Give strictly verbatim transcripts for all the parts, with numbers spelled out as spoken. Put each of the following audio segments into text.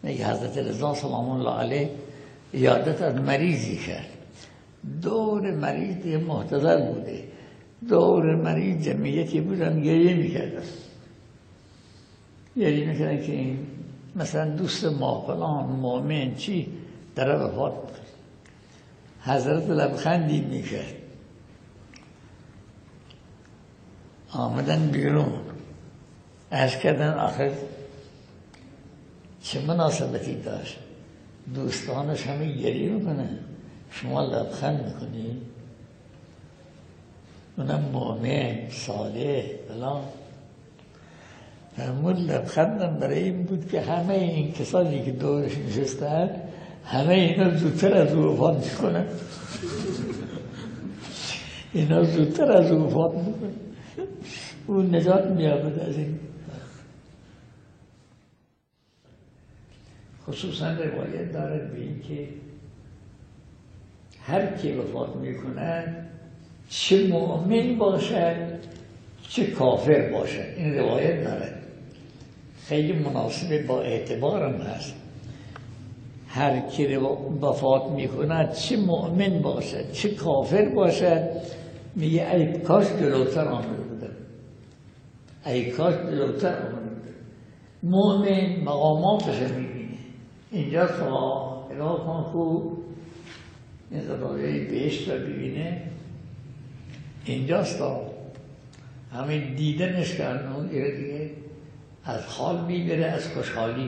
میگه حضرت رضا سلام الله علیه یادت از مریضی کرد، دور مریض محتضر بوده، دور مریض جمعیتی بودن گریه میکردن گریه میکردن که این مثلا دوست ما فلان مؤمن چی در وفات بود. حضرت لبخندی میکرد، آمدن بیرون عرض کردن آخر چه مناسبتی داشت دوستانش همه گریه میکنن شما لبخند میکنی؟ اونم مؤمن صالح فلان. فرمود لبخندم برای این بود که همه این کسانی که دورش نشستن همه اینا زودتر از او وفات میکنن اینا زودتر از او وفات میکنن، اون نجات مییابد از این. خصوصا روایت دارد به این که هر کی وفات میکند چه مؤمن باشد چه کافر باشد، این روایت دارد، خیلی مناسب با اعتبارم هست. هر کی وفات میکند چه مؤمن باشد چه کافر باشد، میگه ای کاش جلوتر آمده بودم، ای کاش جلوتر آمده بودم. مؤمن مقاماتش میبینه، اینجا تا اله کن خوب این زباره بهشت رو ببینه، اینجاست تا همین دیدنش که اون ایره دیگه از حال میبره، از خوشحالی.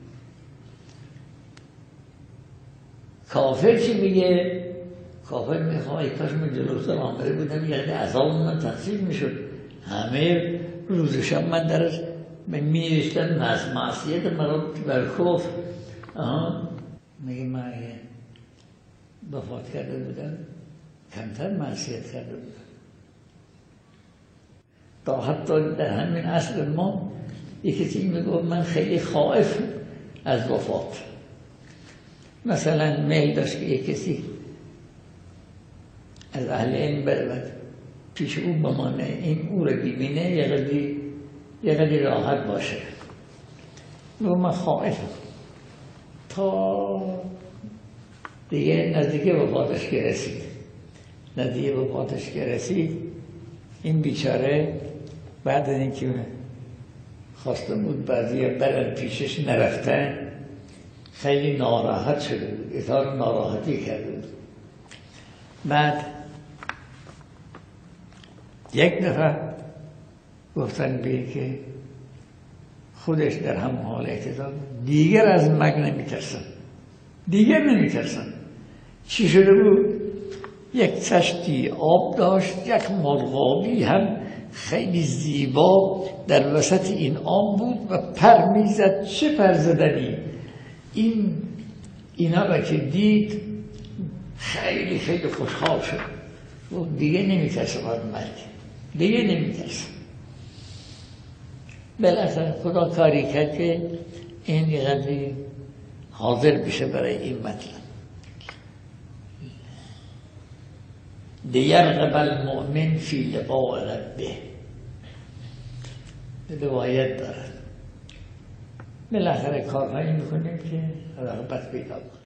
کافر چی میگه؟ کافر میخواه ای کاش من جلوتر آمده بودم، یعنی عذاب من تقسیم میشد، همه روز شب من درش میرشتن از معصیت مرا بر کفر. میگه من وفات کرده بودم کمتر معصیت کرده بودم. تا حتی در همین اصل ما یکی کسی میگه من خیلی خائف از وفات. مثلا میل داشت که یک کسی از اهل علم برود پیش او بمانه، این او رو ببینه یه قدری یه قدری راحت باشه. و من خائفم تا دیگه نزدیک وفاتش که رسید نزدیک وفاتش که رسید این بیچاره بعد از اینکه خواسته بود بعضی برن پیشش نرفتن خیلی ناراحت شده بود، اظهار ناراحتی کرده بود. بعد یک دفعه گفتن به که خودش در هم حال اعتدال دیگر از مرگ نمیترسن، دیگر نمیترسن. چی شده بود؟ یک کشتی آب داشت، یک مرغابی هم خیلی زیبا در وسط این آب بود و پر میزد، چه پر زدنی. این اینا را که دید خیلی خیلی خوشحال شد و دیگه نمیترسه از مرگ، دیگه نمیترسه. بالاخره خدا کاری کرد که این یه قدری حاضر بشه برای این مطلب. لیرغب المؤمن فی لقاء ربه، روایت دارد. بالاخره کارهایی میکنیم که رغبت پیدا کنیم.